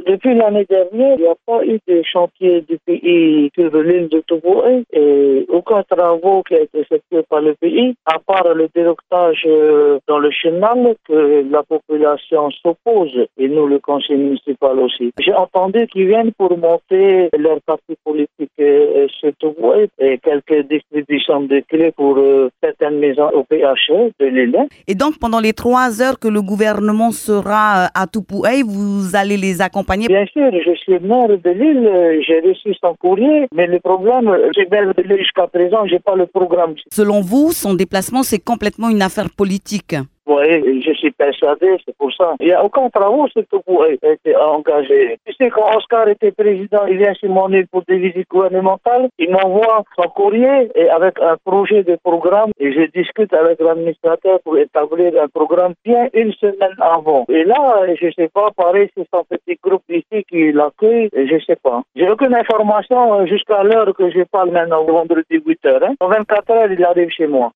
Depuis l'année dernière, il n'y a pas eu de chantier du pays sur l'île de Toboué et aucun travaux qui a été effectué par le pays, à part le dérectage dans le chenal que la population s'oppose et nous, le conseil municipal aussi. J'ai entendu qu'ils viennent pour monter leur parti politique sur Toboué et quelques distributions de clés pour certaines maisons au PHE de l'île. Et donc, pendant les 3 heures que le gouvernement sera à Tupoué, vous allez les accompagner? Bien sûr, je suis maire de l'île, j'ai reçu son courrier, mais le problème, c'est maire de l'île jusqu'à présent, j'ai pas le programme. Selon vous, son déplacement, c'est complètement une affaire politique? Oui, je suis persuadé, c'est pour ça. Il n'y a aucun travaux sur Tupoué qui a été engagé. Tu sais, quand Oscar était président, il vient sur mon île pour des visites gouvernementales, il m'envoie son courrier et avec un projet de programme et je discute avec l'administrateur pour établir un programme bien une semaine avant. Et là, je sais pas, pareil, c'est son petit groupe ici qui l'accueille, je sais pas. J'ai aucune information jusqu'à l'heure que je parle maintenant, vendredi 8h. En 24 heures, il arrive chez moi.